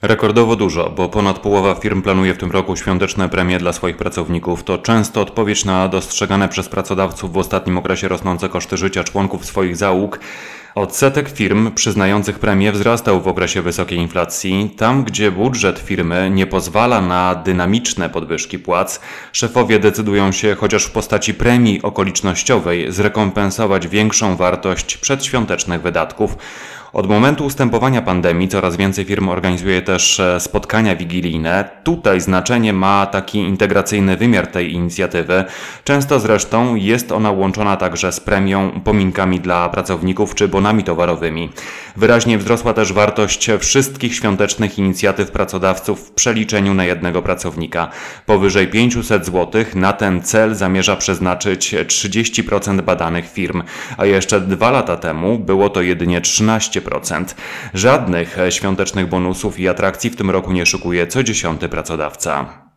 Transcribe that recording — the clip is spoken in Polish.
Rekordowo dużo, bo ponad połowa firm planuje w tym roku świąteczne premie dla swoich pracowników. To często odpowiedź na dostrzegane przez pracodawców w ostatnim okresie rosnące koszty życia członków swoich załóg. Odsetek firm przyznających premie wzrastał w okresie wysokiej inflacji. Tam, gdzie budżet firmy nie pozwala na dynamiczne podwyżki płac, szefowie decydują się, chociaż w postaci premii okolicznościowej, zrekompensować większą wartość przedświątecznych wydatków. Od momentu ustępowania pandemii coraz więcej firm organizuje też spotkania wigilijne. Tutaj znaczenie ma taki integracyjny wymiar tej inicjatywy. Często zresztą jest ona łączona także z premią, upominkami dla pracowników czy bonami towarowymi. Wyraźnie wzrosła też wartość wszystkich świątecznych inicjatyw pracodawców w przeliczeniu na jednego pracownika. Powyżej 500 zł na ten cel zamierza przeznaczyć 30% badanych firm, a jeszcze 2 lata temu było to jedynie 13%. Żadnych świątecznych bonusów i atrakcji w tym roku nie szykuje co 10. pracodawca.